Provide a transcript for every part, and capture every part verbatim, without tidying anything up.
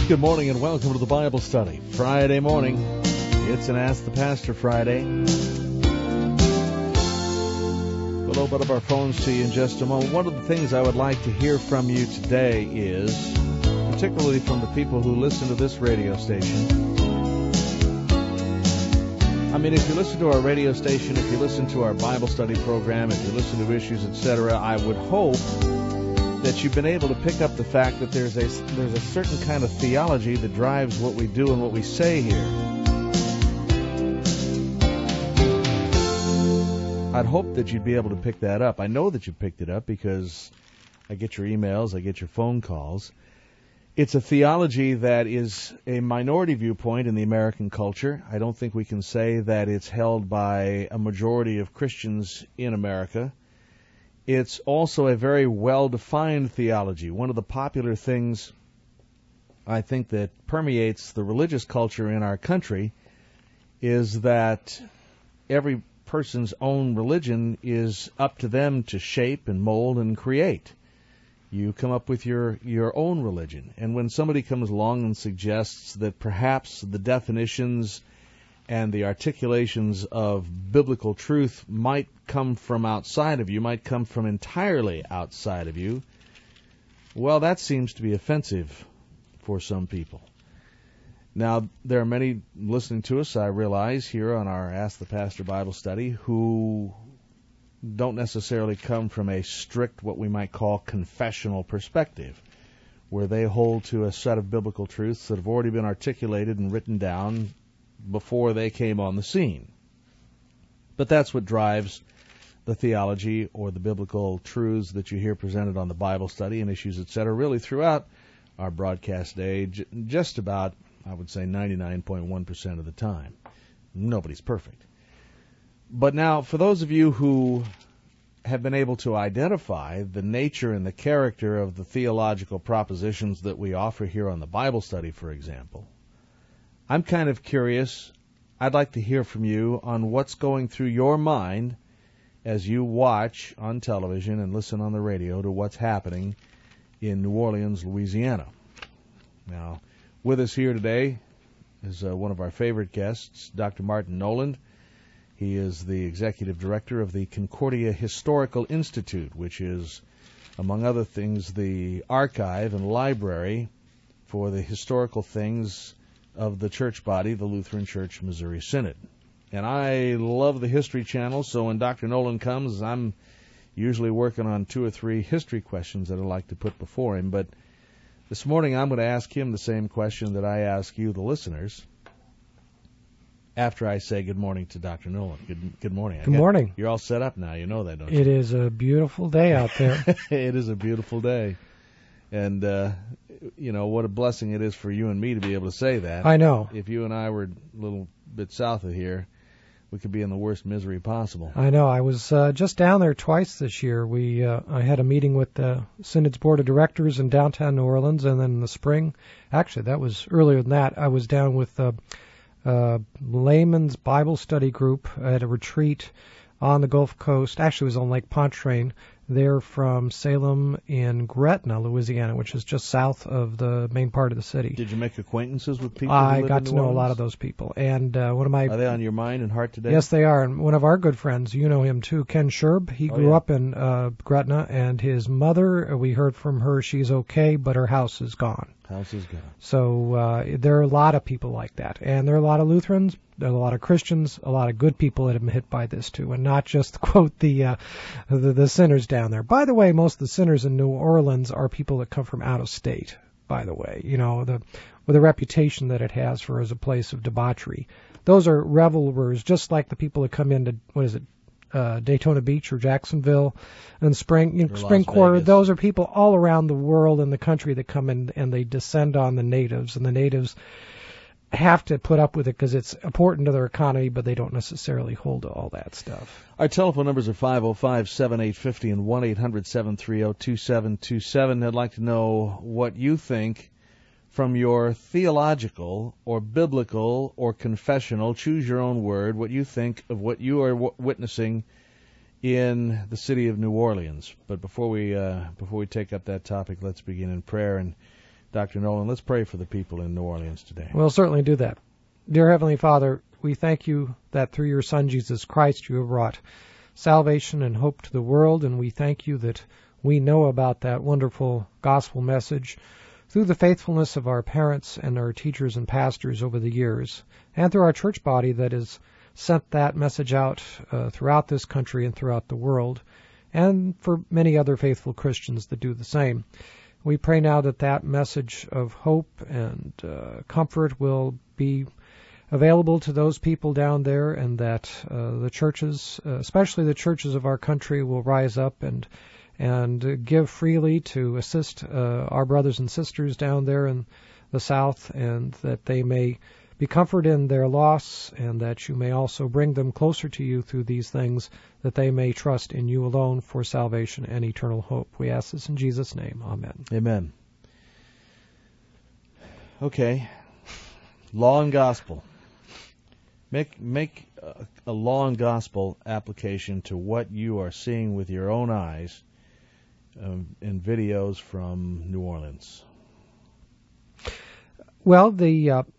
Good morning and welcome to the Bible Study. Friday morning, it's an Ask the Pastor Friday. We'll open up our phones to you in just a moment. One of the things I would like to hear from you today is, particularly from the people who listen to this radio station. I mean, if you listen to our radio station, if you listen to our Bible study program, if you listen to Issues, et cetera, I would hope that you've been able to pick up the fact that there's a there's a certain kind of theology that drives what we do and what we say here. I'd hope that you'd be able to pick that up. I know that you picked it up because I get your emails, I get your phone calls. It's a theology that is a minority viewpoint in the American culture. I don't think we can say that it's held by a majority of Christians in America. It's also a very well-defined theology. One of the popular things I think that permeates the religious culture in our country is that every person's own religion is up to them to shape and mold and create. You come up with your, your own religion. And when somebody comes along and suggests that perhaps the definitions and the articulations of biblical truth might come from outside of you, might come from entirely outside of you, well, that seems to be offensive for some people. Now, there are many listening to us, I realize, here on our Ask the Pastor Bible study who don't necessarily come from a strict, what we might call, confessional perspective, where they hold to a set of biblical truths that have already been articulated and written down before they came on the scene. But that's what drives the theology or the biblical truths that you hear presented on the Bible study and Issues, et cetera, really throughout our broadcast day, j- just about, I would say, ninety-nine point one percent of the time. Nobody's perfect. But now, for those of you who have been able to identify the nature and the character of the theological propositions that we offer here on the Bible study, for example, I'm kind of curious. I'd like to hear from you on what's going through your mind as you watch on television and listen on the radio to what's happening in New Orleans, Louisiana. Now, with us here today is uh, one of our favorite guests, Doctor Martin Noland. He is the executive director of the Concordia Historical Institute, which is, among other things, the archive and library for the historical things of the church body, the Lutheran Church Missouri Synod. And I love the History Channel, so when Doctor Noland comes, I'm usually working on two or three history questions that I'd like to put before him. But this morning I'm going to ask him the same question that I ask you, the listeners, after I say good morning to Doctor Noland. Good, good morning. Good morning. You're all set up now. You know that, don't you? It is a beautiful day out there. It is a beautiful day. And, uh, you know, what a blessing it is for you and me to be able to say that. I know. If you and I were a little bit south of here, we could be in the worst misery possible. I know. I was uh, just down there twice this year. We uh, I had a meeting with the Synod's Board of Directors in downtown New Orleans, and then in the spring, actually, that was earlier than that, I was down with uh, uh, Layman's Bible Study Group at a retreat on the Gulf Coast. Actually, it was on Lake Pontchartrain. They're from Salem in Gretna, Louisiana, which is just south of the main part of the city. Did you make acquaintances with people who I live got in to New know Orleans? a lot of those people. And uh, one of my... Are they on your mind and heart today? Yes, they are. And one of our good friends, you know him too, Ken Sherb. He Oh, grew yeah. up in uh, Gretna, and his mother, we heard from her, she's okay, but her house is gone. House is gone. So uh, there are a lot of people like that. And there are a lot of Lutherans, there are a lot of Christians, a lot of good people that have been hit by this too, and not just, quote, the, uh, the the sinners down there. By the way, most of the sinners in New Orleans are people that come from out of state, by the way, you know, the with the reputation that it has for as a place of debauchery. Those are revelers, just like the people that come into, what is it, uh, Daytona Beach or Jacksonville and Spring, you know, Or Spring Las Quarter. Vegas. Those are people all around the world and the country that come in and they descend on the natives, and the natives have to put up with it because it's important to their economy, but they don't necessarily hold to all that stuff. Our telephone numbers are five oh five, seven eight five oh and one eight hundred, seven three oh, two seven two seven. I'd like to know what you think from your theological or biblical or confessional, choose your own word, what you think of what you are w- witnessing in the city of New Orleans. But before we uh, before we take up that topic, let's begin in prayer. And Doctor Nolan, let's pray for the people in New Orleans today. We'll certainly do that. Dear Heavenly Father, we thank you that through your Son, Jesus Christ, you have brought salvation and hope to the world, and we thank you that we know about that wonderful gospel message through the faithfulness of our parents and our teachers and pastors over the years, and through our church body that has sent that message out uh, throughout this country and throughout the world, and for many other faithful Christians that do the same. We pray now that that message of hope and uh, comfort will be available to those people down there, and that uh, the churches, uh, especially the churches of our country, will rise up and and give freely to assist uh, our brothers and sisters down there in the South, and that they may be comforted in their loss, and that you may also bring them closer to you through these things, that they may trust in you alone for salvation and eternal hope. We ask this in Jesus' name. Amen. Amen. Okay. Law and gospel. Make make a, a law and gospel application to what you are seeing with your own eyes um, in videos from New Orleans. Well, the uh,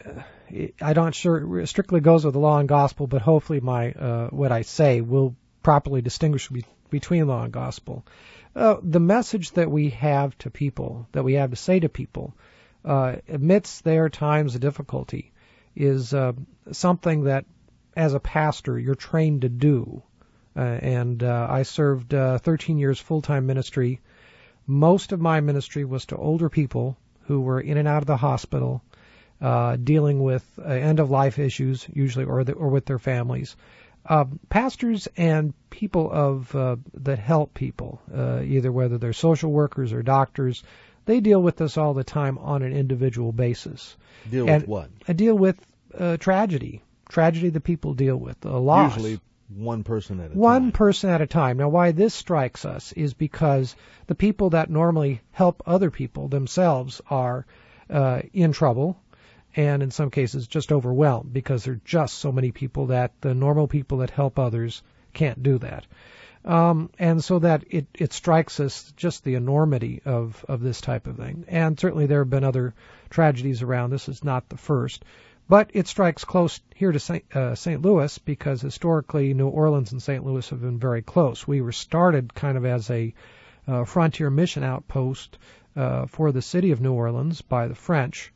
I'm not sure it strictly goes with the law and gospel, but hopefully my uh, what I say will properly distinguish be, between law and gospel. Uh, the message that we have to people, that we have to say to people, uh, amidst their times of difficulty, is uh, something that, as a pastor, you're trained to do. Uh, and uh, I served uh, thirteen years full-time ministry. Most of my ministry was to older people who were in and out of the hospital, uh, dealing with uh, end-of-life issues, usually, or the, or with their families. Uh, pastors and people of uh, that help people, uh, either whether they're social workers or doctors, they deal with this all the time on an individual basis. Deal and with what? I deal with uh, tragedy. Tragedy that people deal with, a loss. Usually one person at a One time. person at a time. Now, why this strikes us is because the people that normally help other people themselves are uh, in trouble, and in some cases just overwhelmed, because there are just so many people that the normal people that help others can't do that. Um, and so that it, it strikes us just the enormity of, of this type of thing. And certainly there have been other tragedies around. This is not the first. But it strikes close here to Saint Uh, Saint Louis, because historically New Orleans and Saint Louis have been very close. We were started kind of as a uh, frontier mission outpost uh, for the city of New Orleans by the French.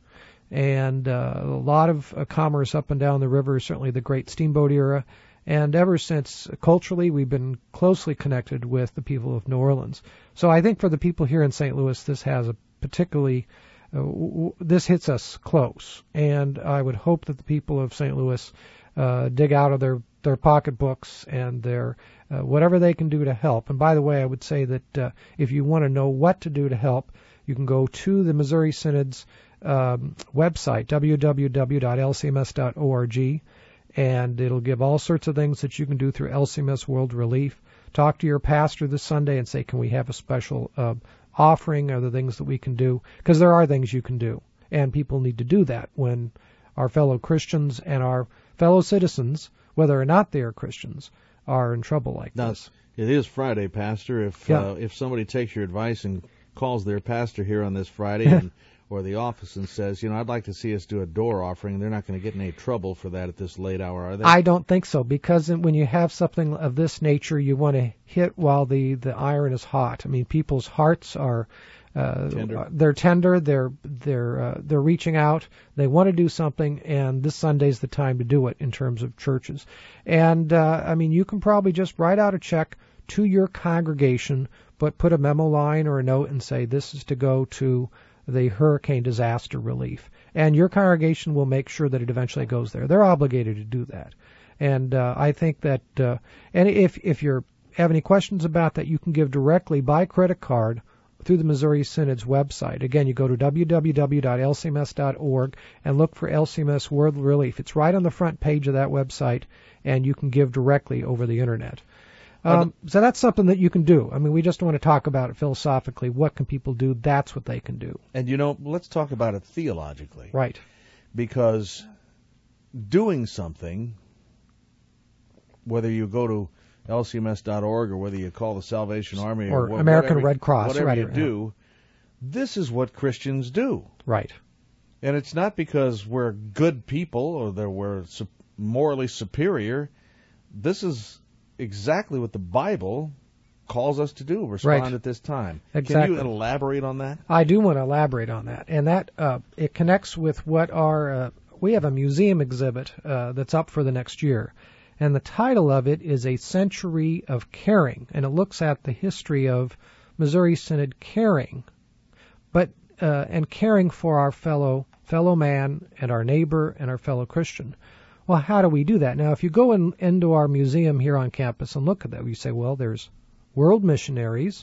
And uh, a lot of uh, commerce up and down the river, certainly the Great Steamboat era. And ever since, culturally, we've been closely connected with the people of New Orleans. So I think for the people here in Saint Louis, this has a particularly, uh, w- this hits us close. And I would hope that the people of Saint Louis uh, dig out of their, their pocketbooks and their uh, whatever they can do to help. And by the way, I would say that uh, if you want to know what to do to help, you can go to the Missouri Synod's um, website, w w w dot l c m s dot org. And it'll give all sorts of things that you can do through L C M S World Relief. Talk to your pastor this Sunday and say, can we have a special uh, offering? Are there things that we can do? Because there are things you can do. And people need to do that when our fellow Christians and our fellow citizens, whether or not they are Christians, are in trouble like now, this. It is Friday, Pastor. If Yeah. uh, if somebody takes your advice and calls their pastor here on this Friday and or the office and says, you know, I'd like to see us do a door offering, they're not going to get in any trouble for that at this late hour, are they? I don't think so, because when you have something of this nature, you want to hit while the, the iron is hot. I mean, people's hearts are uh, Tender. they're tender, they're they're uh, they're reaching out, they want to do something, and this Sunday's the time to do it in terms of churches. And uh, I mean, you can probably just write out a check to your congregation, but put a memo line or a note and say this is to go to the hurricane disaster relief, and your congregation will make sure that it eventually goes there. They're obligated to do that, and uh, I think that, uh, and if if you have any questions about that, you can give directly by credit card through the Missouri Synod's website. Again, you go to w w w dot l c m s dot org and look for L C M S World Relief. It's right on the front page of that website, and you can give directly over the internet. Um, so that's something that you can do. I mean, we just want to talk about it philosophically. What can people do? That's what they can do. And, you know, let's talk about it theologically. Right. Because doing something, whether you go to L C M S dot org or whether you call the Salvation Army or, or American whatever, Red Cross, whatever right, you right. do, this is what Christians do. Right. And it's not because we're good people or that we're morally superior. This is exactly what the Bible calls us to do, respond right. at this time. Exactly. Can you elaborate on that? I do want to elaborate on that. And that uh, it connects with what our, uh, we have a museum exhibit uh, that's up for the next year. And the title of it is A Century of Caring. And it looks at the history of Missouri Synod caring, but uh, and caring for our fellow fellow man and our neighbor and our fellow Christian. Well, how do we do that? Now, if you go in, into our museum here on campus and look at that, you say, well, there's world missionaries,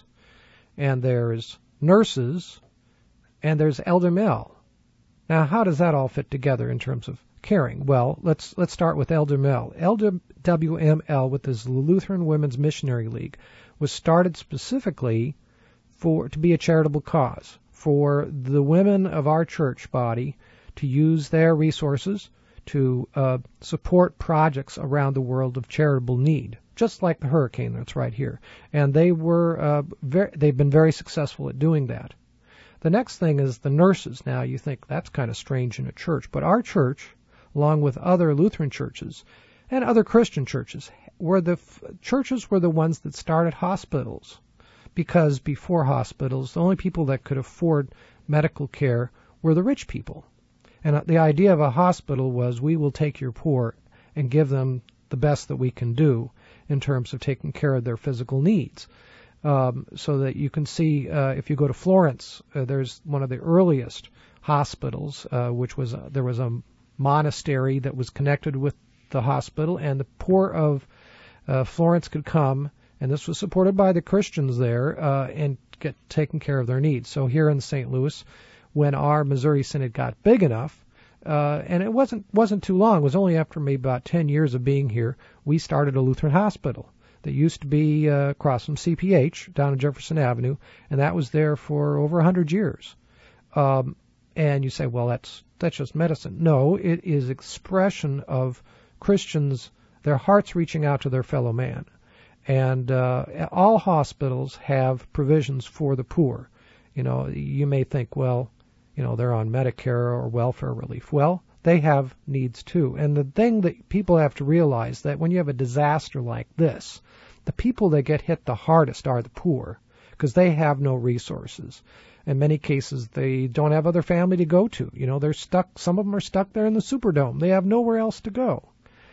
and there's nurses, and there's elder male. Now, how does that all fit together in terms of caring? Well, let's let's start with Elder Mel. Elder W M L, with his Lutheran Women's Missionary League, was started specifically for to be a charitable cause, for the women of our church body to use their resources to uh, support projects around the world of charitable need, just like the hurricane that's right here. And they were uh, very, they've been very successful at doing that. The next thing is the nurses. Now, you think that's kind of strange in a church, but our church, along with other Lutheran churches and other Christian churches, were the f- churches were the ones that started hospitals, because before hospitals, the only people that could afford medical care were the rich people. And the idea of a hospital was, we will take your poor and give them the best that we can do in terms of taking care of their physical needs. Um, so that you can see, uh, if you go to Florence, uh, there's one of the earliest hospitals, uh, which was, uh, there was a monastery that was connected with the hospital, and the poor of uh, Florence could come, and this was supported by the Christians there, uh, and get taken care of their needs. So here in Saint Louis, when our Missouri Synod got big enough, uh, and it wasn't wasn't too long, it was only after maybe about ten years of being here, we started a Lutheran hospital that used to be uh, across from C P H down on Jefferson Avenue, and that was there for over one hundred years. Um, and you say, well, that's that's just medicine. No, it is expression of Christians, their hearts reaching out to their fellow man. And uh, all hospitals have provisions for the poor. You know, you may think, well, you know, they're on Medicare or welfare relief. Well, they have needs too. And the thing that people have to realize, that when you have a disaster like this, the people that get hit the hardest are the poor, because they have no resources. In many cases, they don't have other family to go to. You know, they're stuck. Some of them are stuck there in the Superdome. They have nowhere else to go.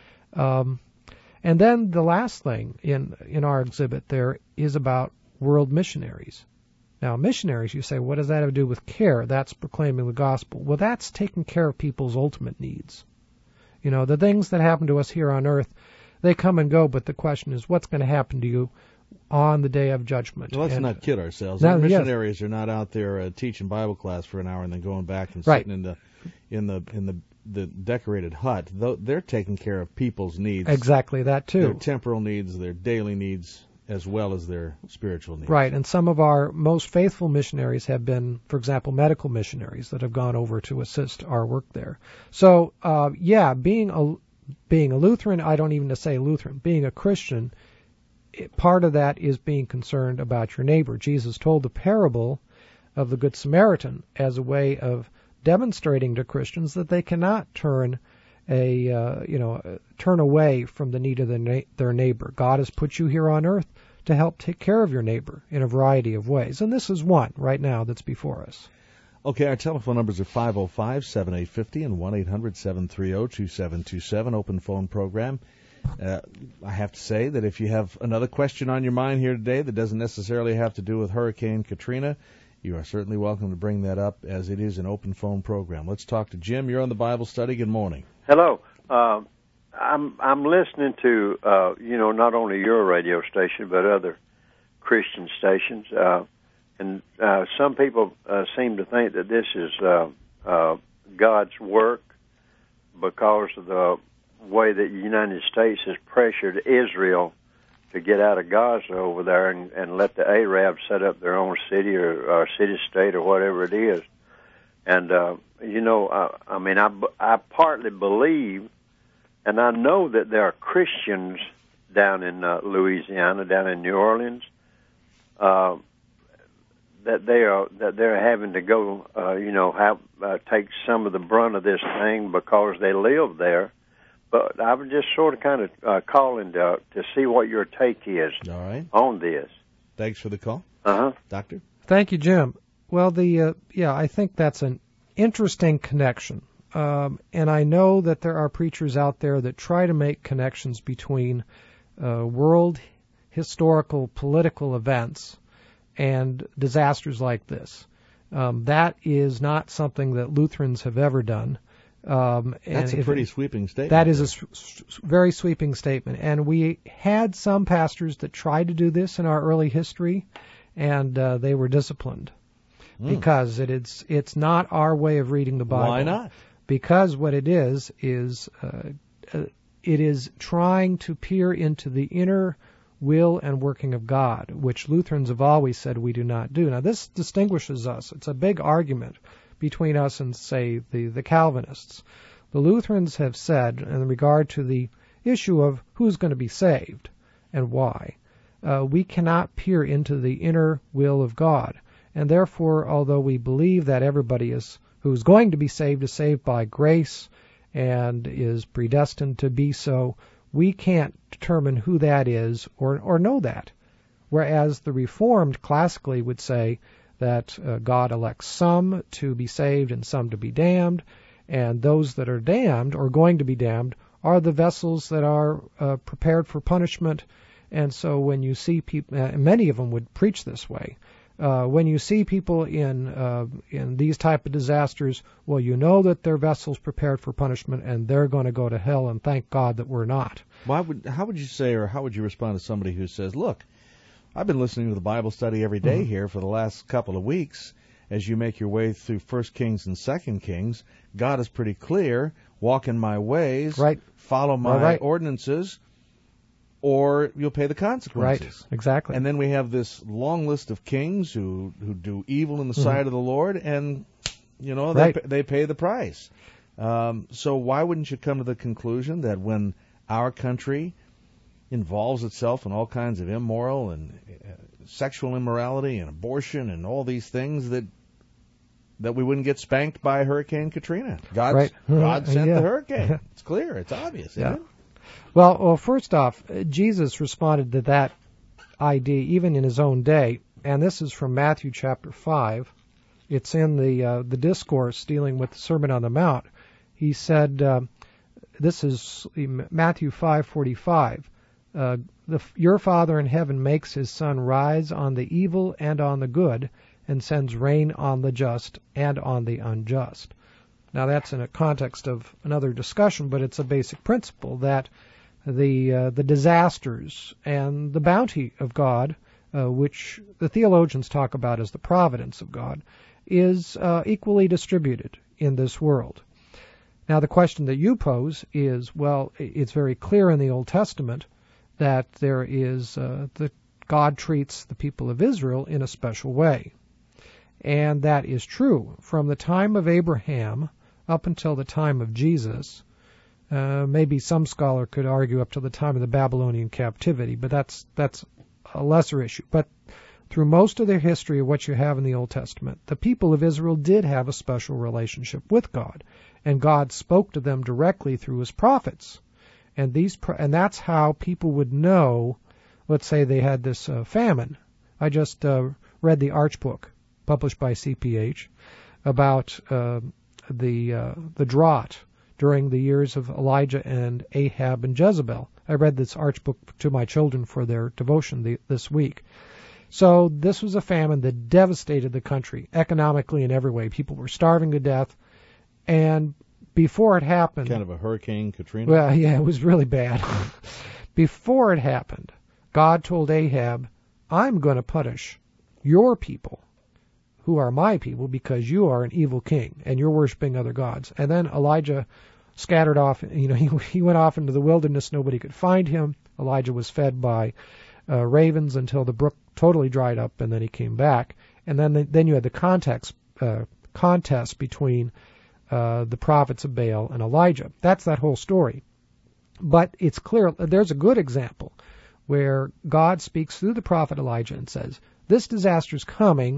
Um, and then the last thing in in our exhibit there is about world missionaries. Now, missionaries, you say, what does that have to do with care? That's proclaiming the gospel. Well, that's taking care of people's ultimate needs. You know, the things that happen to us here on earth, they come and go, but the question is, what's going to happen to you on the day of judgment? Well, let's and, not kid ourselves. Now, missionaries yes. are not out there uh, teaching Bible class for an hour and then going back and right. sitting in the in the in the the decorated hut. They're taking care of people's needs. Exactly that too. Their temporal needs, their daily needs, as well as their spiritual needs. Right, and some of our most faithful missionaries have been, for example, medical missionaries that have gone over to assist our work there. So, uh, yeah, being a being a Lutheran, I don't even to say Lutheran, being a Christian, it, part of that is being concerned about your neighbor. Jesus told the parable of the Good Samaritan as a way of demonstrating to Christians that they cannot turn a uh, you know turn away from the need of their, na- their neighbor. God has put you here on earth to help take care of your neighbor in a variety of ways, and this is one right now that's before us. Okay, our telephone numbers are five oh five, seven eight five oh and one eight hundred, seven three oh, two seven two seven, open phone program. Uh, I have to say that if you have another question on your mind here today that doesn't necessarily have to do with Hurricane Katrina, you are certainly welcome to bring that up, as it is an open phone program. Let's talk to Jim. You're on the Bible study. Good morning. Hello. Uh, I'm I'm listening to uh, you know not only your radio station but other Christian stations, uh, and uh, some people uh, seem to think that this is uh, uh, God's work because of the way that the United States has pressured Israel to get out of Gaza over there and, and let the Arabs set up their own city or, or city-state or whatever it is. And, uh, you know, I, I mean, I, I partly believe, and I know that there are Christians down in uh, Louisiana, down in New Orleans, uh, that they are that they're having to go, uh, you know, have, uh, take some of the brunt of this thing because they live there. But I was just sort of kind of uh, calling to to see what your take is All right. on this. Thanks for the call. Uh huh. Doctor? Thank you, Jim. Well, the uh, yeah, I think that's an interesting connection. Um, and I know that there are preachers out there that try to make connections between uh, world historical political events and disasters like this. Um, that is not something that Lutherans have ever done. Um, and That's a if pretty it, sweeping statement. That is a s- s- very sweeping statement. And we had some pastors that tried to do this in our early history, and uh, they were disciplined Mm. because it is it's not our way of reading the Bible. Why not? Because what it is is uh, uh, it is trying to peer into the inner will and working of God, which Lutherans have always said we do not do. Now, this distinguishes us. It's a big argument between us and, say, the, the Calvinists. The Lutherans have said, in regard to the issue of who's going to be saved and why, uh, we cannot peer into the inner will of God. And therefore, although we believe that everybody is who's going to be saved is saved by grace and is predestined to be so, we can't determine who that is or, or know that. Whereas the Reformed classically would say that uh, God elects some to be saved and some to be damned, and those that are damned or going to be damned are the vessels that are uh, prepared for punishment. And so when you see people, uh, many of them would preach this way, uh, when you see people in uh, in these type of disasters, well, you know that they're vessels prepared for punishment, and they're going to go to hell, and thank God that we're not. Why would? How would you say, or how would you respond to somebody who says, "Look, I've been listening to the Bible study every day mm-hmm. here for the last couple of weeks. As you make your way through First Kings and Second Kings, God is pretty clear. Walk in my ways, right? Follow my right. ordinances, or you'll pay the consequences." Right. Exactly. And then we have this long list of kings who who do evil in the mm-hmm. sight of the Lord, and you know they right. they pay the price. Um, so why wouldn't you come to the conclusion that when our country involves itself in all kinds of immoral and uh, sexual immorality and abortion and all these things, that that we wouldn't get spanked by Hurricane Katrina? God's, right. God sent yeah. the hurricane. It's clear. It's obvious. Yeah. Isn't it? Well, well, first off, Jesus responded to that idea even in his own day, and this is from Matthew chapter five. It's in the uh, the discourse dealing with the Sermon on the Mount. He said, uh, this is Matthew five forty-five. Uh, the, your Father in heaven makes his sun rise on the evil and on the good, and sends rain on the just and on the unjust. Now that's in a context of another discussion, but it's a basic principle that the uh, the disasters and the bounty of God, uh, which the theologians talk about as the providence of God, is uh, equally distributed in this world. Now the question that you pose is, well, it's very clear in the Old Testament that there is uh, that God treats the people of Israel in a special way. And that is true. From the time of Abraham up until the time of Jesus, uh, maybe some scholar could argue up to the time of the Babylonian captivity, but that's that's a lesser issue. But through most of their history of what you have in the Old Testament, the people of Israel did have a special relationship with God, and God spoke to them directly through his prophets. And these and that's how people would know, let's say they had this uh, famine. I just uh, read the Arch book, published by C P H, about uh, the uh, the drought during the years of Elijah and Ahab and Jezebel. I read this Arch book to my children for their devotion the, this week. So this was a famine that devastated the country economically in every way. People were starving to death, and before it happened... Kind of a Hurricane Katrina? Well, yeah, it was really bad. Before it happened, God told Ahab, I'm going to punish your people, who are my people, because you are an evil king, and you're worshiping other gods. And then Elijah scattered off, you know, he, he went off into the wilderness, nobody could find him. Elijah was fed by uh, ravens until the brook totally dried up, and then he came back. And then the, then you had the context, uh, contest between Uh, the prophets of Baal and Elijah. That's that whole story. But it's clear, there's a good example where God speaks through the prophet Elijah and says, this disaster's coming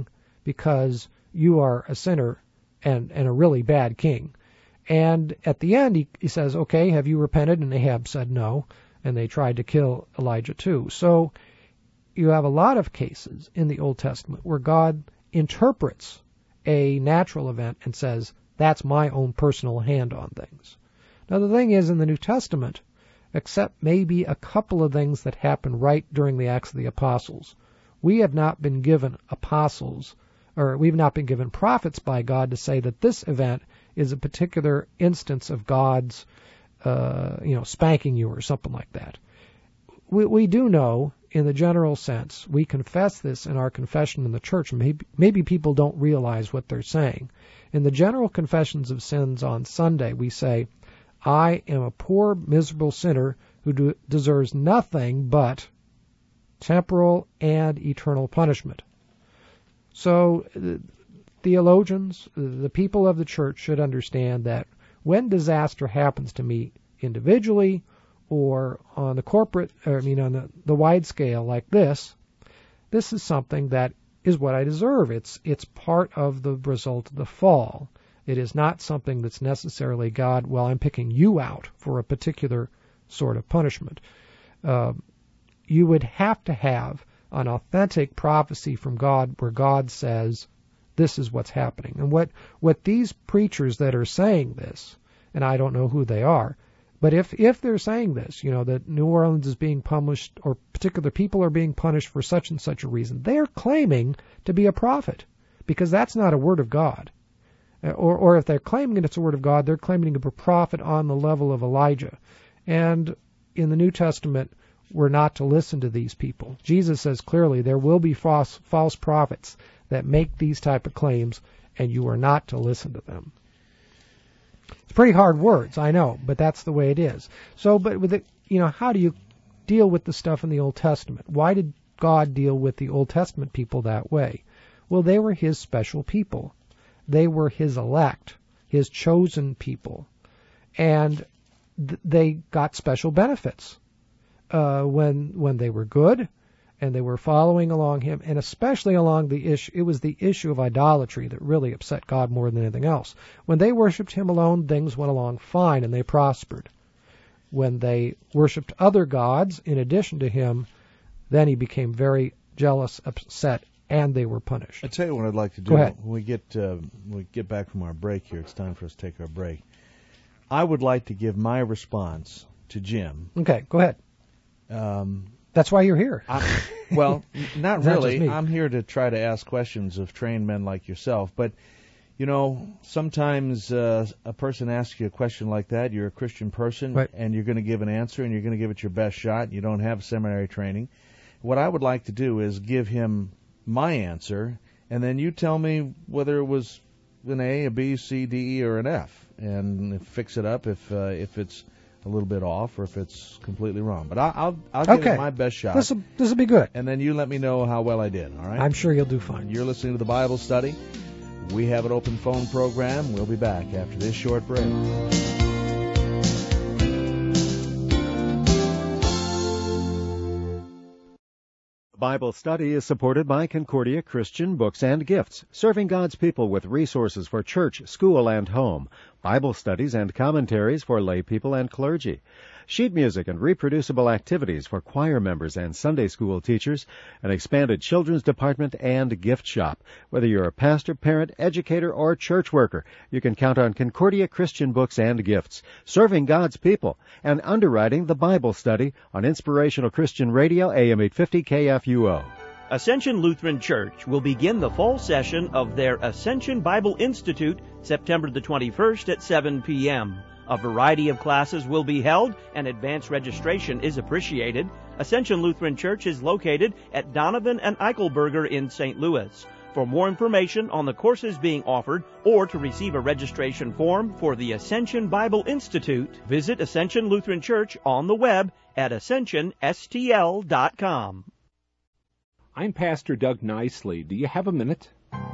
because you are a sinner and, and a really bad king. And at the end, he, he says, okay, have you repented? And Ahab said no, and they tried to kill Elijah too. So you have a lot of cases in the Old Testament where God interprets a natural event and says, that's my own personal hand on things. Now, the thing is, in the New Testament, except maybe a couple of things that happen right during the Acts of the Apostles, we have not been given apostles, or we've not been given prophets by God to say that this event is a particular instance of God's, uh, you know, spanking you or something like that. We, we do know, in the general sense, we confess this in our confession in the church. Maybe, maybe people don't realize what they're saying. In the general confessions of sins on Sunday, we say, I am a poor, miserable sinner who do, deserves nothing but temporal and eternal punishment. So, uh, theologians, the people of the church should understand that when disaster happens to me individually or on the corporate, or I mean on the, the wide scale like this, this is something that is what I deserve. It's it's part of the result of the fall. It is not something that's necessarily God, well, I'm picking you out for a particular sort of punishment. Uh, you would have to have an authentic prophecy from God where God says, this is what's happening. And what, what these preachers that are saying this, and I don't know who they are, but if, if they're saying this, you know, that New Orleans is being punished or particular people are being punished for such and such a reason, they're claiming to be a prophet because that's not a word of God. Or, or if they're claiming it's a word of God, they're claiming to be a prophet on the level of Elijah. And in the New Testament, we're not to listen to these people. Jesus says clearly there will be false, false prophets that make these type of claims, and you are not to listen to them. It's pretty hard words, I know, but that's the way it is. So, but with it, you know, how do you deal with the stuff in the Old Testament? Why did God deal with the Old Testament people that way? Well, they were His special people. They were His elect, His chosen people, and th- they got special benefits uh, when when they were good. And they were following along Him, and especially along the issue, it was the issue of idolatry that really upset God more than anything else. When they worshipped Him alone, things went along fine and they prospered. When they worshipped other gods in addition to Him, then He became very jealous, upset, and they were punished. I tell you what I'd like to do. Go ahead. When we get uh, when we get back from our break here, it's time for us to take our break. I would like to give my response to Jim. Okay, go ahead. Um, That's why you're here. I, well, not Not really. just me. I'm here to try to ask questions of trained men like yourself. But, you know, sometimes uh, a person asks you a question like that. You're a Christian person, Right. and you're going to give an answer, and you're going to give it your best shot. You don't have seminary training. What I would like to do is give him my answer, and then you tell me whether it was an A, a B, C, D, E, or an F, and fix it up if uh, if it's a little bit off or if it's completely wrong. But I'll I'll, I'll give Okay. it my best shot. This will this will be good. And then you let me know how well I did, all right? I'm sure you'll do fine. You're listening to the Bible Study. We have an open phone program. We'll be back after this short break. Bible Study is supported by Concordia Christian Books and Gifts, serving God's people with resources for church, school, and home, Bible studies and commentaries for lay people and clergy, sheet music and reproducible activities for choir members and Sunday school teachers, an expanded children's department and gift shop. Whether you're a pastor, parent, educator, or church worker, you can count on Concordia Christian Books and Gifts, serving God's people, and underwriting the Bible Study on Inspirational Christian Radio, A M eight fifty K F U O. Ascension Lutheran Church will begin the fall session of their Ascension Bible Institute September the twenty-first at seven p.m. A variety of classes will be held, and advance registration is appreciated. Ascension Lutheran Church is located at Donovan and Eichelberger in Saint Louis. For more information on the courses being offered or to receive a registration form for the Ascension Bible Institute, visit Ascension Lutheran Church on the web at ascension s t l dot com. I'm Pastor Doug Nicely. Do you have a minute?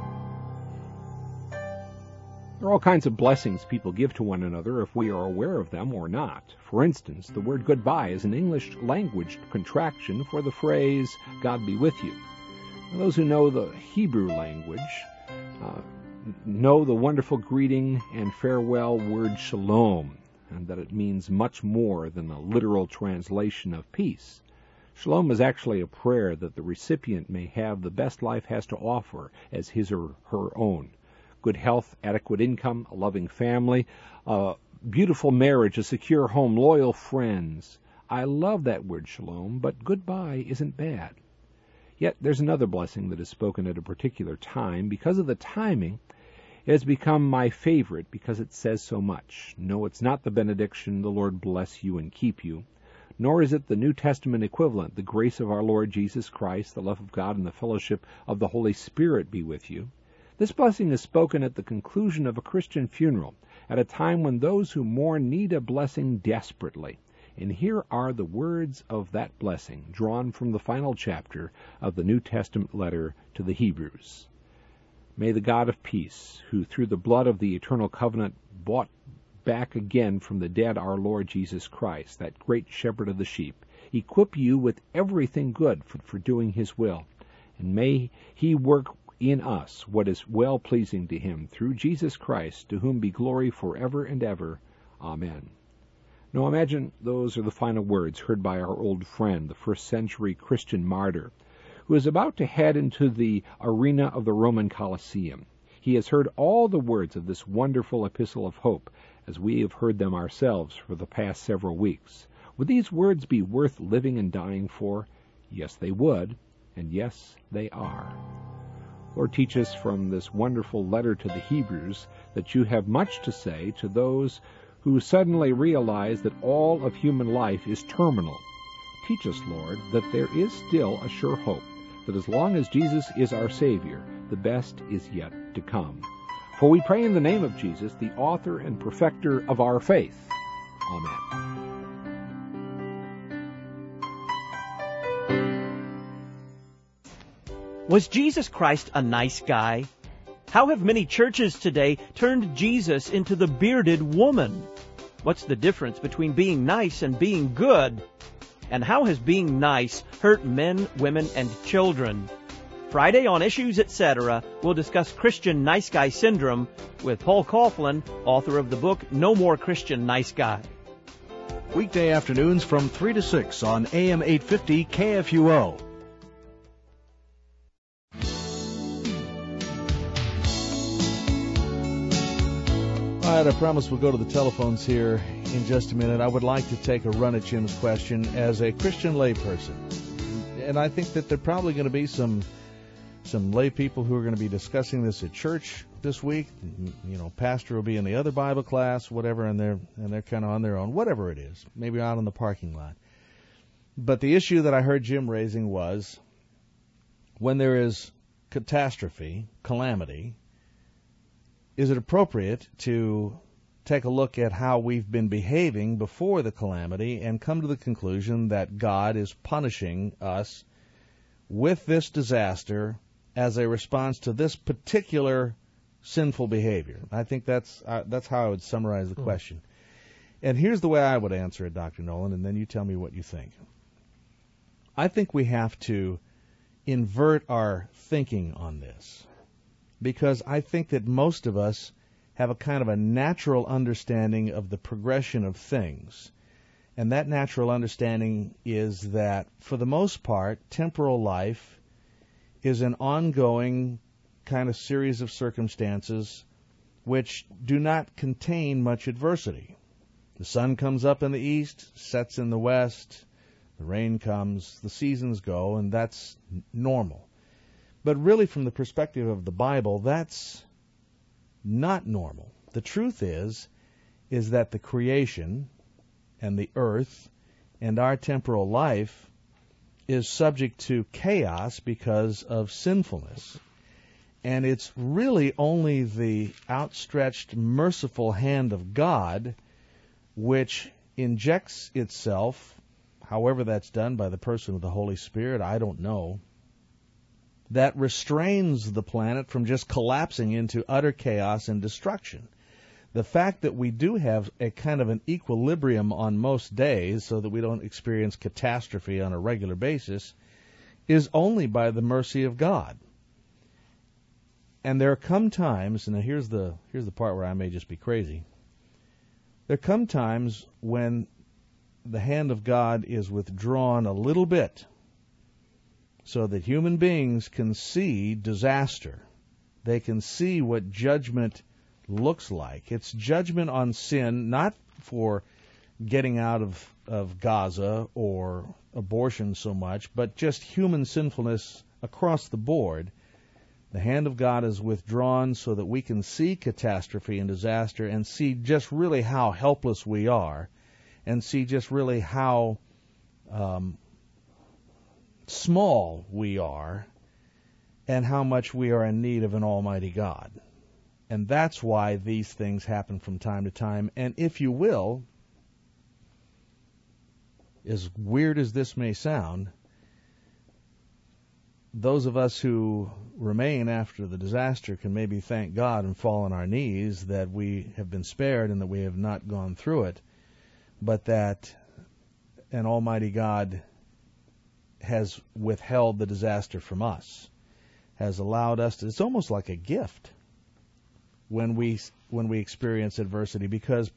There are all kinds of blessings people give to one another if we are aware of them or not. For instance, the word goodbye is an English language contraction for the phrase, God be with you. Those who know the Hebrew language uh, know the wonderful greeting and farewell word shalom, and that it means much more than a literal translation of peace. Shalom is actually a prayer that the recipient may have the best life has to offer as his or her own. Good health, adequate income, a loving family, a beautiful marriage, a secure home, loyal friends. I love that word shalom, but goodbye isn't bad. Yet there's another blessing that is spoken at a particular time. Because of the timing, it has become my favorite because it says so much. No, it's not the benediction, the Lord bless you and keep you, nor is it the New Testament equivalent, the grace of our Lord Jesus Christ, the love of God, and the fellowship of the Holy Spirit be with you. This blessing is spoken at the conclusion of a Christian funeral, at a time when those who mourn need a blessing desperately. And here are the words of that blessing, drawn from the final chapter of the New Testament letter to the Hebrews. May the God of peace, who through the blood of the eternal covenant bought back again from the dead our Lord Jesus Christ, that great shepherd of the sheep, equip you with everything good for, for doing his will. And may he work in us what is well-pleasing to him, through Jesus Christ, to whom be glory forever and ever. Amen. Now imagine those are the final words heard by our old friend, the first century Christian martyr, who is about to head into the arena of the Roman Colosseum. He has heard all the words of this wonderful epistle of hope, as we have heard them ourselves for the past several weeks. Would these words be worth living and dying for? Yes, they would, and yes, they are. Lord, teach us from this wonderful letter to the Hebrews that you have much to say to those who suddenly realize that all of human life is terminal. Teach us, Lord, that there is still a sure hope, that as long as Jesus is our Savior, the best is yet to come. For we pray in the name of Jesus, the author and perfecter of our faith. Amen. Was Jesus Christ a nice guy? How have many churches today turned Jesus into the bearded woman? What's the difference between being nice and being good? And how has being nice hurt men, women, and children? Friday on Issues Etc., we'll discuss Christian Nice Guy Syndrome with Paul Coughlin, author of the book No More Christian Nice Guy. Weekday afternoons from three to six on A M eight fifty K F U O. All right, I promise we'll go to the telephones here in just a minute. I would like to take a run at Jim's question as a Christian layperson. And I think that there are probably going to be some some lay people who are going to be discussing this at church this week. You know, pastor will be in the other Bible class, whatever, and they're and they're kind of on their own, whatever it is, maybe out in the parking lot. But the issue that I heard Jim raising was when there is catastrophe, calamity, is it appropriate to take a look at how we've been behaving before the calamity and come to the conclusion that God is punishing us with this disaster as a response to this particular sinful behavior? I think that's uh, that's how I would summarize the question. And here's the way I would answer it, Doctor Nolan, and then you tell me what you think. I think we have to invert our thinking on this, because I think that most of us have a kind of a natural understanding of the progression of things. And that natural understanding is that, for the most part, temporal life is an ongoing kind of series of circumstances which do not contain much adversity. The sun comes up in the east, sets in the west, the rain comes, the seasons go, and that's normal. But really, from the perspective of the Bible, that's not normal. The truth is, is that the creation and the earth and our temporal life is subject to chaos because of sinfulness. And it's really only the outstretched, merciful hand of God which injects itself, however that's done by the person of the Holy Spirit, I don't know, that restrains the planet from just collapsing into utter chaos and destruction. The fact that we do have a kind of an equilibrium on most days so that we don't experience catastrophe on a regular basis is only by the mercy of God. And there come times, and here's the here's the part where I may just be crazy. There come times when the hand of God is withdrawn a little bit so that human beings can see disaster. They can see what judgment looks like. It's judgment on sin, not for getting out of, of Gaza or abortion so much, but just human sinfulness across the board. The hand of God is withdrawn so that we can see catastrophe and disaster and see just really how helpless we are and see just really how um, small we are and how much we are in need of an almighty God. And that's why these things happen from time to time. And if you will, as weird as this may sound, those of us who remain after the disaster can maybe thank God and fall on our knees that we have been spared and that we have not gone through it, but that an almighty God has withheld the disaster from us, has allowed us to, it's almost like a gift when we when we experience adversity, because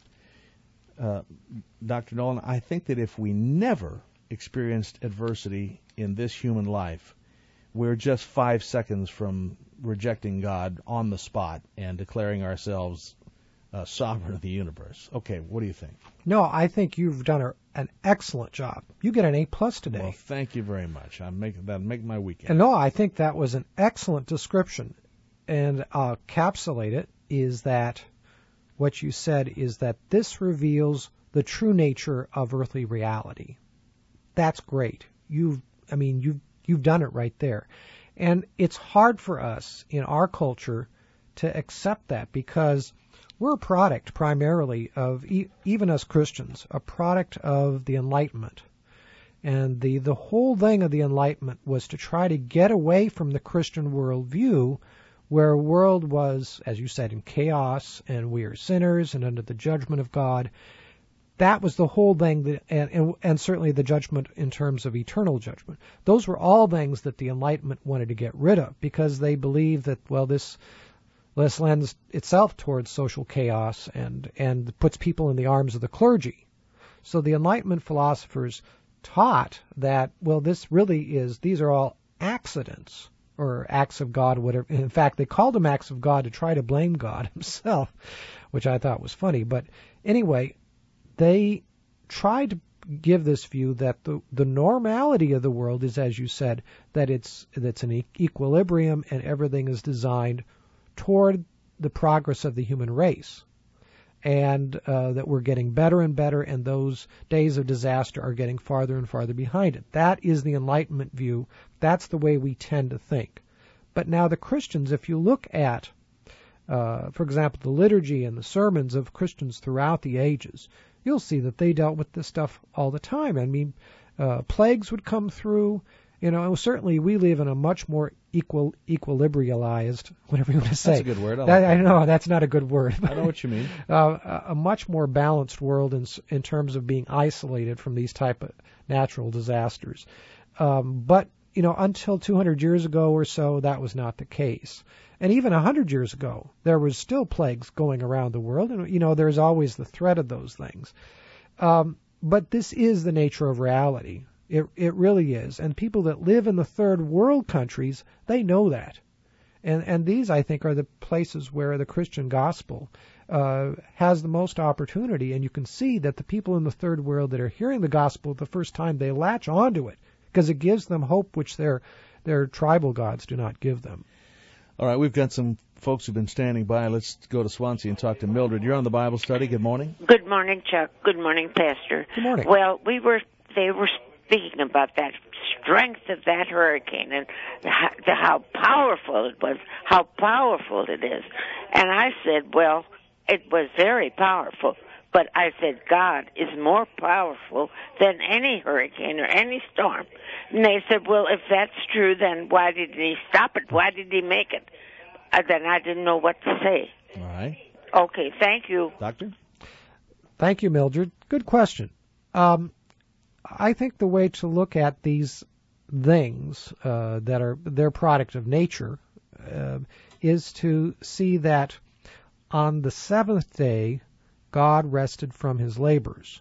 uh, Doctor Nolan, I think that if we never experienced adversity in this human life, we're just five seconds from rejecting God on the spot and declaring ourselves uh, sovereign of the universe. Okay, what do you think? No, I think you've done a, an excellent job. You get an A plus today. Well, thank you very much. I'm making that'll make my weekend. And no, I think that was an excellent description. And I'll capsulate it is that what you said is that this reveals the true nature of earthly reality. That's great. You've, I mean, you've You've done it right there. And it's hard for us in our culture to accept that because we're a product primarily of, e- even as Christians, a product of the Enlightenment. And the, the whole thing of the Enlightenment was to try to get away from the Christian worldview where a world was, as you said, in chaos and we are sinners and under the judgment of God. That was the whole thing, that, and, and, and certainly the judgment in terms of eternal judgment. Those were all things that the Enlightenment wanted to get rid of because they believed that, well, this, this lends itself towards social chaos and, and puts people in the arms of the clergy. So the Enlightenment philosophers taught that, well, this really is, these are all accidents or acts of God, whatever. In fact, they called them acts of God to try to blame God himself, which I thought was funny. But anyway, they tried to give this view that the, the normality of the world is, as you said, that it's that's an e- equilibrium and everything is designed toward the progress of the human race, and uh, that we're getting better and better, and those days of disaster are getting farther and farther behind it. That is the Enlightenment view. That's the way we tend to think. But now the Christians, if you look at, uh, for example, the liturgy and the sermons of Christians throughout the ages, you'll see that they dealt with this stuff all the time. I mean, uh, plagues would come through. You know, certainly we live in a much more equal, equilibrialized, whatever you want to say. That's a good word. I, that, like I know that's not a good word. I know what you mean. Uh, a much more balanced world in in terms of being isolated from these type of natural disasters. Um, but you know, until two hundred years ago or so, that was not the case. And even one hundred years ago, there was still plagues going around the world. And, you know, there's always the threat of those things. Um, but this is the nature of reality. It, it really is. And people that live in the third world countries, they know that. And, and these, I think, are the places where the Christian gospel uh, has the most opportunity. And you can see that the people in the third world that are hearing the gospel the first time, they latch onto it because it gives them hope which their their tribal gods do not give them. All right, we've got some folks who've been standing by. Let's go to Swansea and talk to Mildred. You're on the Bible study. Good morning. Good morning, Chuck. Good morning, Pastor. Good morning. Well, we were they were speaking about that strength of that hurricane and how, the, how powerful it was, how powerful it is. And I said, well, it was very powerful. But I said, God is more powerful than any hurricane or any storm. And they said, well, if that's true, then why did he stop it? Why did he make it? Uh, then I didn't know what to say. All right. Okay, thank you. Doctor? Thank you, Mildred. Good question. Um, I think the way to look at these things uh, that are their product of nature uh, is to see that on the seventh day God rested from his labors.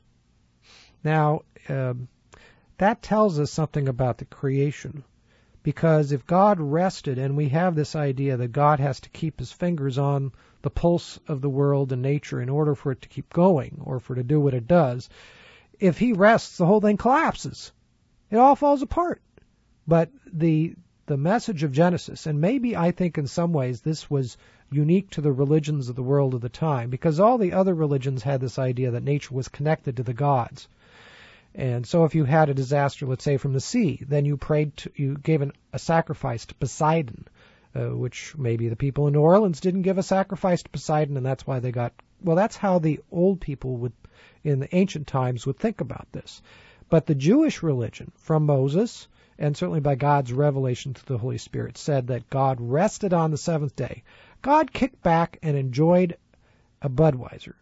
Now, uh, that tells us something about the creation, because if God rested, and we have this idea that God has to keep his fingers on the pulse of the world and nature in order for it to keep going or for it to do what it does, if he rests, the whole thing collapses. It all falls apart. But the the message of Genesis, and maybe I think in some ways this was unique to the religions of the world of the time, because all the other religions had this idea that nature was connected to the gods. And so if you had a disaster, let's say from the sea, then you prayed to, you gave an, a sacrifice to Poseidon, uh, which maybe the people in New Orleans didn't give a sacrifice to Poseidon, and that's why they got, well, that's how the old people would, in the ancient times, would think about this. But the Jewish religion, from Moses, and certainly by God's revelation through the Holy Spirit, said that God rested on the seventh day. God kicked back and enjoyed a Budweiser.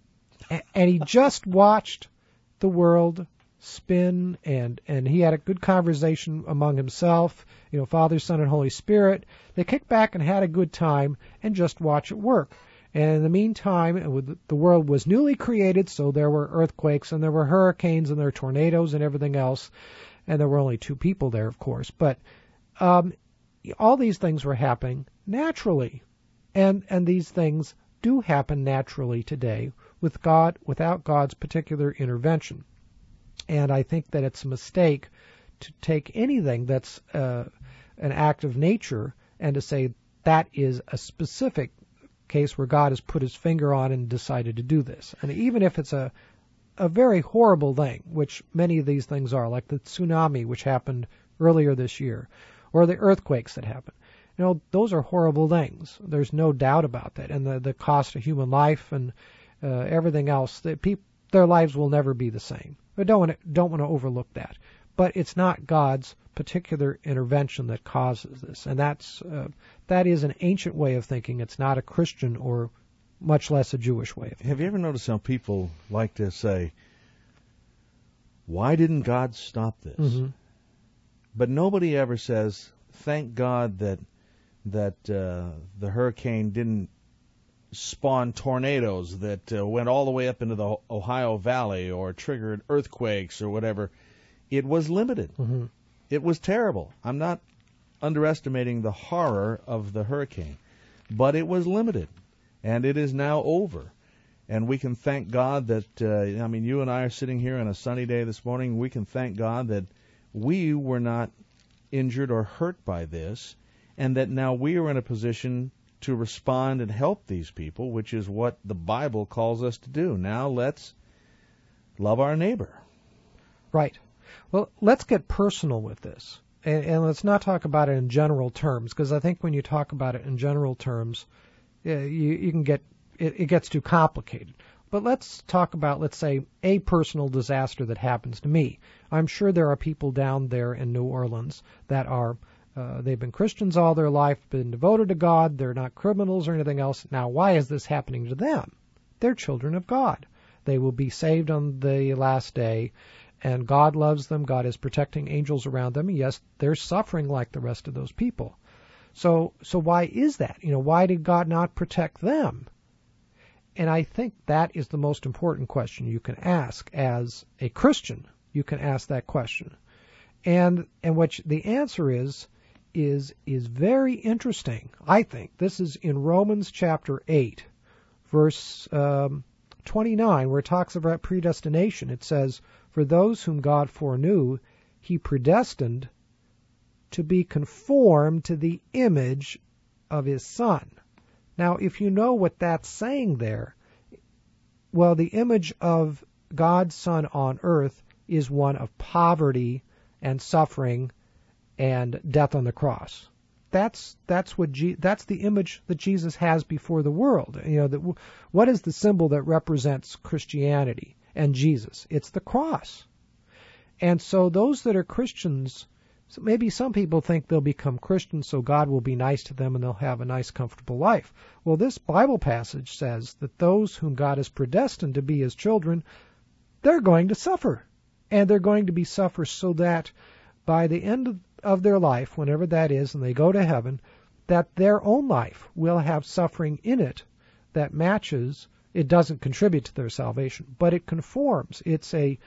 A- and he just watched the world spin, and, and he had a good conversation among himself, you know, Father, Son, and Holy Spirit. They kicked back and had a good time and just watch it work. And in the meantime, the world was newly created, so there were earthquakes, and there were hurricanes, and there were tornadoes, and everything else. And there were only two people there, of course. But um, all these things were happening naturally. And and these things do happen naturally today with God, without God's particular intervention. And I think that it's a mistake to take anything that's uh, an act of nature and to say that is a specific case where God has put his finger on and decided to do this. And even if it's a a very horrible thing, which many of these things are, like the tsunami which happened earlier this year, or the earthquakes that happened. You know, those are horrible things. There's no doubt about that. And the, the cost of human life and uh, everything else, that people, their lives will never be the same. I don't want to, don't want to overlook that. But it's not God's particular intervention that causes this. And that's uh, that is an ancient way of thinking. It's not a Christian or much less a Jewish way of thinking. Have you ever noticed how people like to say, why didn't God stop this? Mm-hmm. But nobody ever says, thank God that that uh, the hurricane didn't spawn tornadoes that uh, went all the way up into the Ohio Valley or triggered earthquakes or whatever. It was limited. Mm-hmm. It was terrible. I'm not underestimating the horror of the hurricane, but it was limited. And it is now over. And we can thank God that, uh, I mean, you and I are sitting here on a sunny day this morning. We can thank God that we were not injured or hurt by this, and that now we are in a position to respond and help these people, which is what the Bible calls us to do. Now let's love our neighbor. Right. Well, let's get personal with this. And, and let's not talk about it in general terms, because I think when you talk about it in general terms, you, you can get, it, it gets too complicated. But let's talk about, let's say, a personal disaster that happens to me. I'm sure there are people down there in New Orleans that are, uh, they've been Christians all their life, been devoted to God, they're not criminals or anything else. Now, why is this happening to them? They're children of God. They will be saved on the last day, and God loves them. God is protecting angels around them. And yes, they're suffering like the rest of those people. So, so why is that? You know, why did God not protect them? And I think that is the most important question you can ask as a Christian. You can ask that question, and and what the answer is is is very interesting. I think this is in Romans chapter eight, verse um, twenty-nine, where it talks about predestination. It says, "For those whom God foreknew, He predestined to be conformed to the image of his Son." Now, if you know what that's saying there, well, the image of God's Son on earth is one of poverty and suffering and death on the cross. That's that's what Je- that's the image that Jesus has before the world. You know, that what is the symbol that represents Christianity and Jesus? It's the cross. And so those that are Christians, so maybe some people think they'll become Christians so God will be nice to them and they'll have a nice, comfortable life. Well, this Bible passage says that those whom God has predestined to be his children, they're going to suffer. And they're going to be suffer so that by the end of of their life, whenever that is, and they go to heaven, that their own life will have suffering in it that matches. It doesn't contribute to their salvation, but it conforms. It's a,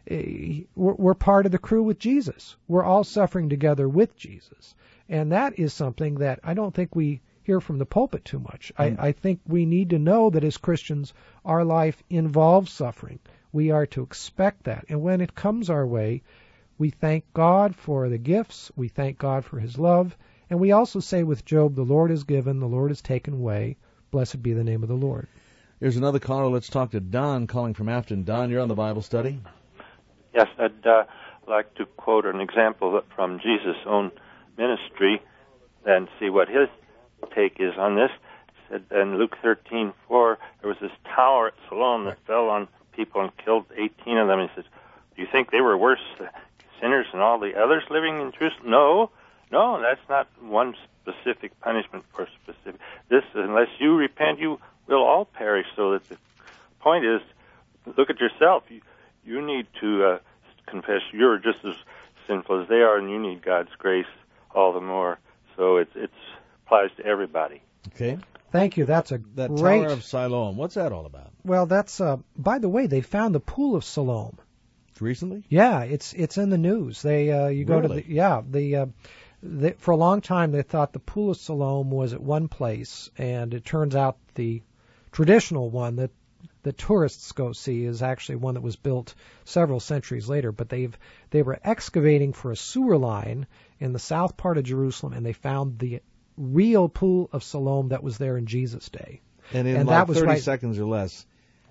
a we're, we're part of the crew with Jesus. We're all suffering together with Jesus. And that is something that I don't think we hear from the pulpit too much. Mm. I, I think we need to know that as Christians, our life involves suffering. We are to expect that. And when it comes our way, we thank God for the gifts. We thank God for his love. And we also say with Job, the Lord is given, the Lord is taken away. Blessed be the name of the Lord. Here's another caller. Let's talk to Don calling from Afton. Don, you're on the Bible study. Yes, I'd uh, like to quote an example from Jesus' own ministry and see what his take is on this. He said in Luke thirteen four, there was this tower at Siloam that fell on people and killed eighteen of them. He says, do you think they were worse sinners than all the others living in Jerusalem? No, no, that's not one specific punishment for specific. This, unless you repent, you will all perish. So that the point is, look at yourself. You, you need to uh, confess you're just as sinful as they are, and you need God's grace all the more. So it it's applies to everybody. Okay. Thank you. That's a that great... Tower of Siloam. What's that all about? Well, that's uh, by the way, they found the pool of Siloam recently. Yeah, it's it's in the news. They uh, you go really? to the yeah the. Uh, They, for a long time, they thought the Pool of Siloam was at one place, and it turns out the traditional one that the tourists go see is actually one that was built several centuries later. But they've they were excavating for a sewer line in the south part of Jerusalem, and they found the real Pool of Siloam that was there in Jesus' day. And in and like that was thirty right, seconds or less,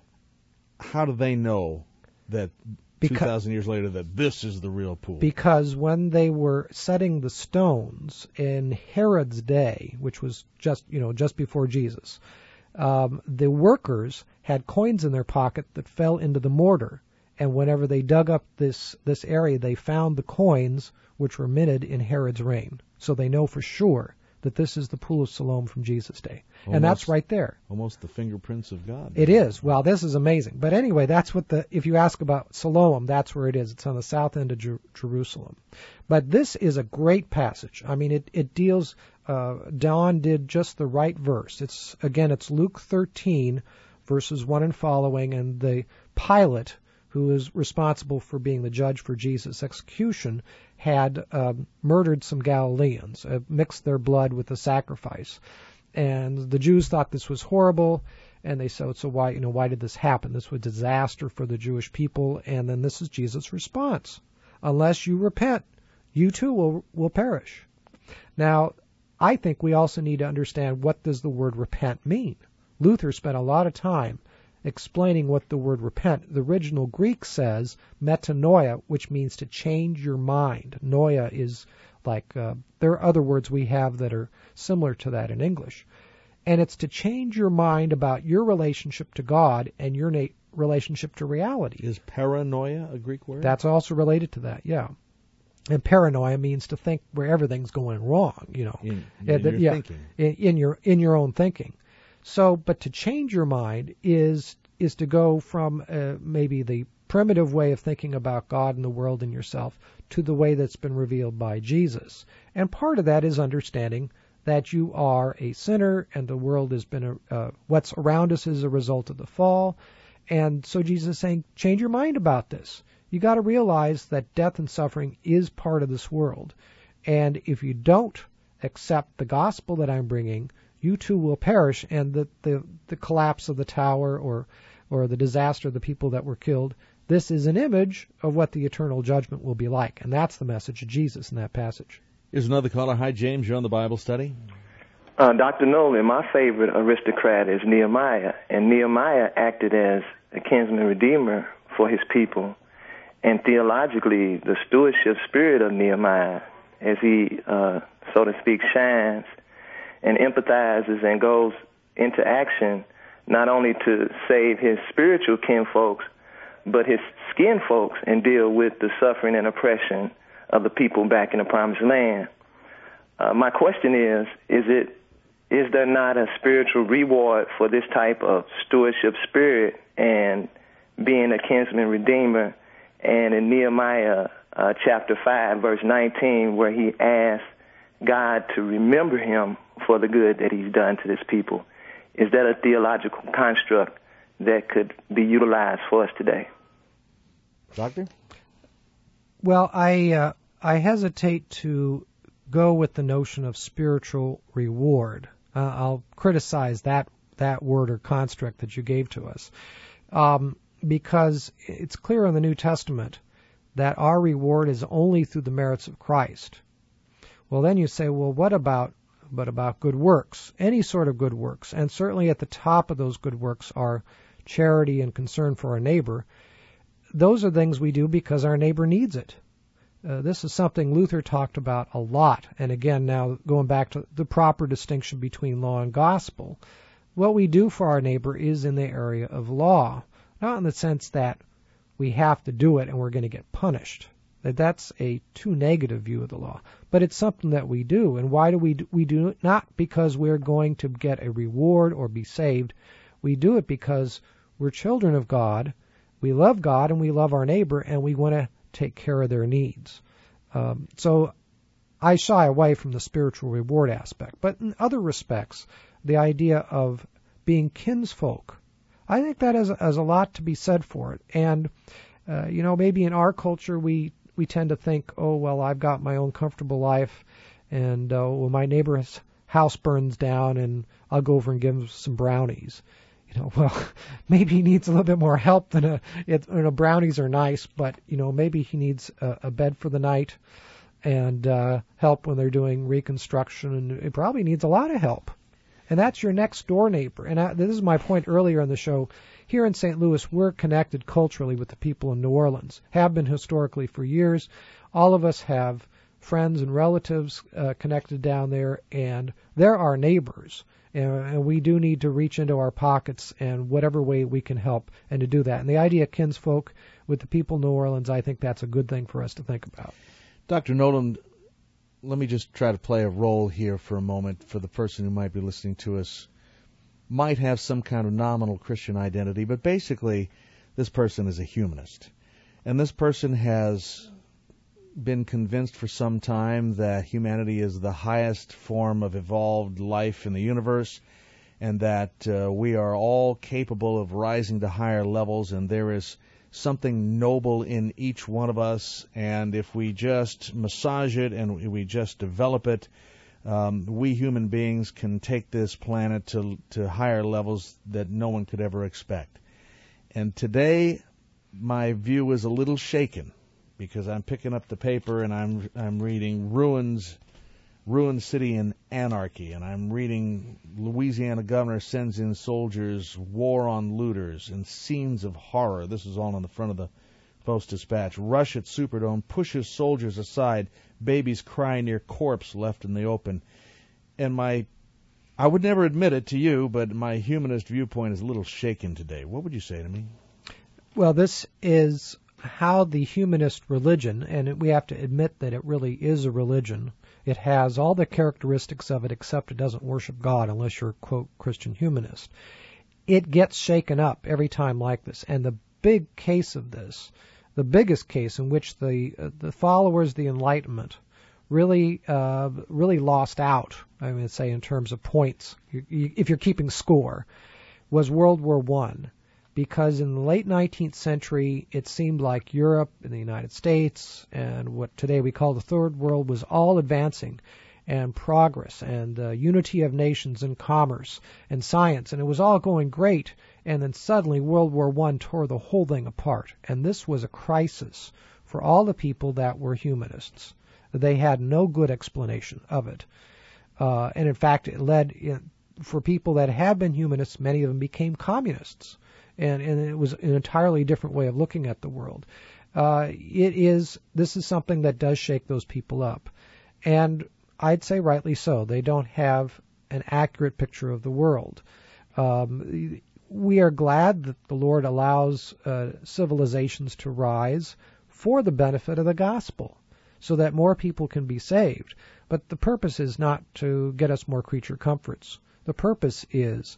how do they know that two thousand years later that this is the real pool? Because when they were setting the stones in Herod's day, which was just you know just before Jesus, um, the workers had coins in their pocket that fell into the mortar, and whenever they dug up this this area, they found the coins which were minted in Herod's reign. So they know for sure that this is the Pool of Siloam from Jesus' day. Almost, and that's right there. Almost the fingerprints of God. It is. Well, this is amazing. But anyway, that's what the, if you ask about Siloam, that's where it is. It's on the south end of Jer- Jerusalem. But this is a great passage. I mean, it, it deals, uh, Don did just the right verse. It's, again, it's Luke thirteen, verses one and following, and the Pilate, who is responsible for being the judge for Jesus' execution, had uh, murdered some Galileans, uh, mixed their blood with the sacrifice. And the Jews thought this was horrible, and they said, so why, you know, why did this happen? This was a disaster for the Jewish people. And then this is Jesus' response. Unless you repent, you too will, will perish. Now, I think we also need to understand, what does the word repent mean? Luther spent a lot of time explaining what the word repent. The original Greek says metanoia, which means to change your mind. Noia is like, uh, there are other words we have that are similar to that in English. And it's to change your mind about your relationship to God and your na- relationship to reality. Is paranoia a Greek word? That's also related to that, yeah. And paranoia means to think where everything's going wrong, you know. In, in uh, your yeah, thinking. In, in your in your own thinking. So, but to change your mind is is to go from uh, maybe the primitive way of thinking about God and the world and yourself to the way that's been revealed by Jesus. And part of that is understanding that you are a sinner and the world has been, a, uh, what's around us is a result of the fall. And so Jesus is saying, change your mind about this. You got to realize that death and suffering is part of this world. And if you don't accept the gospel that I'm bringing, you too will perish. And the, the, the collapse of the tower or, or the disaster of the people that were killed, this is an image of what the eternal judgment will be like. And that's the message of Jesus in that passage. Here's another caller. Hi, James. You're on the Bible study. Uh, Doctor Nolan, my favorite aristocrat is Nehemiah. And Nehemiah acted as a kinsman redeemer for his people. And theologically, the stewardship spirit of Nehemiah, as he, uh, so to speak, shines and empathizes and goes into action, not only to save his spiritual kinfolks, but his skin folks, and deal with the suffering and oppression of the people back in the Promised Land. Uh, my question is, is it, is there not a spiritual reward for this type of stewardship spirit and being a kinsman redeemer, and in Nehemiah uh, chapter five, verse nineteen, where he asked God to remember him for the good that he's done to this people. Is that a theological construct that could be utilized for us today? Doctor? Well, I uh, I hesitate to go with the notion of spiritual reward. Uh, I'll criticize that that word or construct that you gave to us, um, because it's clear in the New Testament that our reward is only through the merits of Christ. Well, then you say, well, what about but about good works? Any sort of good works, and certainly at the top of those good works are charity and concern for our neighbor. Those are things we do because our neighbor needs it. Uh, this is something Luther talked about a lot. And again, now going back to the proper distinction between law and gospel, what we do for our neighbor is in the area of law, not in the sense that we have to do it and we're going to get punished. That That's a too negative view of the law. But it's something that we do. And why do we do, we do it? Not because we're going to get a reward or be saved. We do it because we're children of God. We love God and we love our neighbor, and we want to take care of their needs. Um, so I shy away from the spiritual reward aspect. But in other respects, the idea of being kinsfolk, I think that has, has a lot to be said for it. And, uh, you know, maybe in our culture we, we tend to think, oh, well, I've got my own comfortable life, and uh, well, my neighbor's house burns down and I'll go over and give him some brownies. You know, well, maybe he needs a little bit more help than a, it, you know, brownies are nice, but, you know, maybe he needs a, a bed for the night and uh, help when they're doing reconstruction, and it probably needs a lot of help. And that's your next door neighbor. And I, this is my point earlier in the show. Here in Saint Louis, we're connected culturally with the people in New Orleans, have been historically for years. All of us have friends and relatives uh, connected down there, and they're our neighbors. And we do need to reach into our pockets and whatever way we can help, and to do that. And the idea of kinsfolk with the people in New Orleans, I think that's a good thing for us to think about. Doctor Nolan, let me just try to play a role here for a moment for the person who might be listening to us. Might have some kind of nominal Christian identity, but basically this person is a humanist. And this person has been convinced for some time that humanity is the highest form of evolved life in the universe, and that uh, we are all capable of rising to higher levels, and there is something noble in each one of us, and if we just massage it and we just develop it, um, we human beings can take this planet to, to higher levels that no one could ever expect. And today, my view is a little shaken, because I'm picking up the paper and I'm I'm reading ruins, ruined city in anarchy, and I'm reading Louisiana governor sends in soldiers, war on looters, and scenes of horror. This is all on the front of the Post-Dispatch. Rush at Superdome, pushes soldiers aside, babies cry near corpse left in the open. And my, I would never admit it to you, but my humanist viewpoint is a little shaken today. What would you say to me? Well, this is how the humanist religion, and we have to admit that it really is a religion. It has all the characteristics of it, except it doesn't worship God unless you're, quote, Christian humanist. It gets shaken up every time like this. And the big case of this, the biggest case in which the uh, the followers of the Enlightenment really uh, really lost out, I would say in terms of points, you, you, if you're keeping score, was World War One. Because in the late nineteenth century, it seemed like Europe and the United States and what today we call the Third World was all advancing, and progress and uh, unity of nations and commerce and science, and it was all going great. And then suddenly World War One tore the whole thing apart. And this was a crisis for all the people that were humanists. They had no good explanation of it. Uh, and in fact, it led, in, for people that had been humanists, many of them became communists. And, and it was an entirely different way of looking at the world. Uh, it is, this is something that does shake those people up. And I'd say rightly so. They don't have an accurate picture of the world. Um, we are glad that the Lord allows uh, civilizations to rise for the benefit of the gospel, so that more people can be saved. But the purpose is not to get us more creature comforts. The purpose is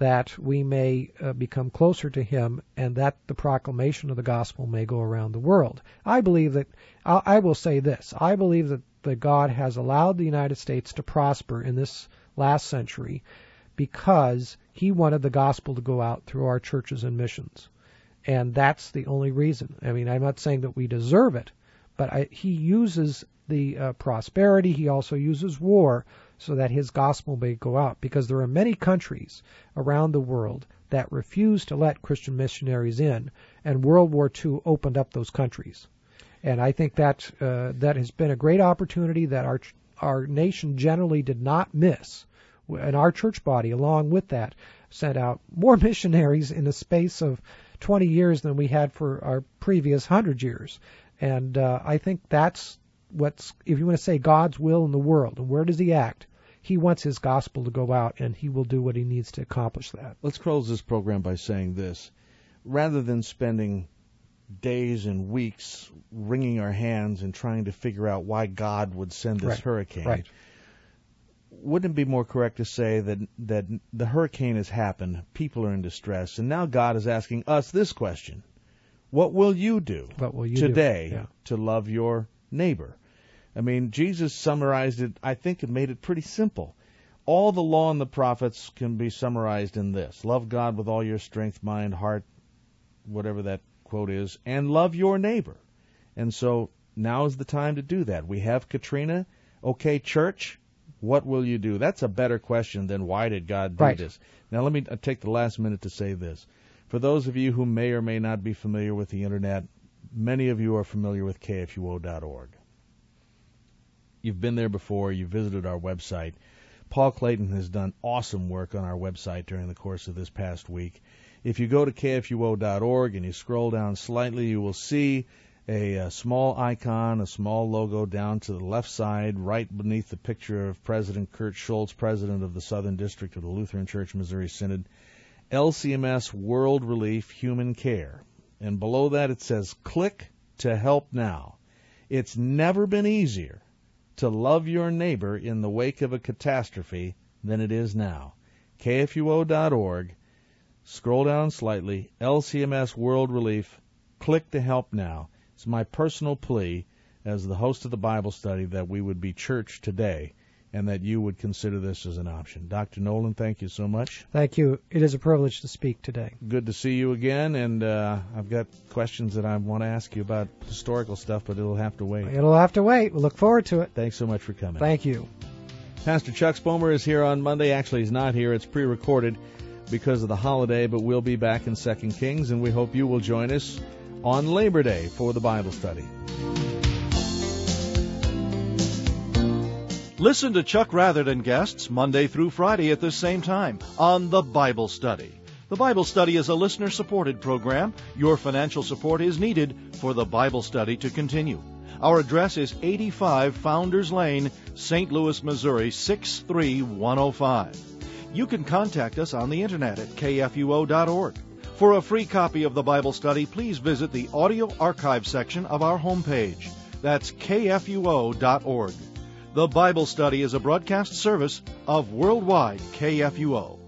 that we may uh, become closer to him and that the proclamation of the gospel may go around the world. I believe that, I, I will say this, I believe that, that God has allowed the United States to prosper in this last century because he wanted the gospel to go out through our churches and missions. And that's the only reason. I mean, I'm not saying that we deserve it, but I, he uses the uh, prosperity, he also uses war so that his gospel may go out, because there are many countries around the world that refuse to let Christian missionaries in, and World War Two opened up those countries. And I think that uh, that has been a great opportunity that our our nation generally did not miss. And our church body, along with that, sent out more missionaries in the space of twenty years than we had for our previous one hundred years. And uh, I think that's what's, if you want to say God's will in the world, and where does he act? He wants his gospel to go out, and he will do what he needs to accomplish that. Let's close this program by saying this. Rather than spending days and weeks wringing our hands and trying to figure out why God would send this right. hurricane, right. wouldn't it be more correct to say that that the hurricane has happened, people are in distress, and now God is asking us this question: what will you do what will you today do? Yeah. to love your neighbor? I mean, Jesus summarized it, I think, and made it pretty simple. All the law and the prophets can be summarized in this: love God with all your strength, mind, heart, whatever that quote is, and love your neighbor. And so now is the time to do that. We have Katrina. Okay, church, what will you do? That's a better question than why did God do right. this? Now let me take the last minute to say this. For those of you who may or may not be familiar with the Internet, many of you are familiar with K F U O dot org. You've been there before. You've visited our website. Paul Clayton has done awesome work on our website during the course of this past week. If you go to K F U O dot org and you scroll down slightly, you will see a, a small icon, a small logo down to the left side, right beneath the picture of President Kurt Schultz, president of the Southern District of the Lutheran Church Missouri Synod, L C M S World Relief Human Care. And below that it says, click to help now. It's never been easier to love your neighbor in the wake of a catastrophe than it is now. K F U O dot org, scroll down slightly, L C M S World Relief, click to help now. It's my personal plea as the host of the Bible study that we would be church today and that you would consider this as an option. Doctor Nolan, thank you so much. Thank you. It is a privilege to speak today. Good to see you again, and uh, I've got questions that I want to ask you about historical stuff, but it'll have to wait. It'll have to wait. We'll look forward to it. Thanks so much for coming. Thank you. Pastor Chuck Spomer is here on Monday. Actually, he's not here. It's pre-recorded because of the holiday, but we'll be back in Second Kings, and we hope you will join us on Labor Day for the Bible study. Listen to Chuck Rather and guests Monday through Friday at this same time on The Bible Study. The Bible Study is a listener-supported program. Your financial support is needed for the Bible study to continue. Our address is eighty-five Founders Lane, Saint Louis, Missouri, six three one oh five. You can contact us on the Internet at K F U O dot org. For a free copy of the Bible study, please visit the audio archive section of our homepage. That's K F U O dot org. The Bible Study is a broadcast service of Worldwide K F U O.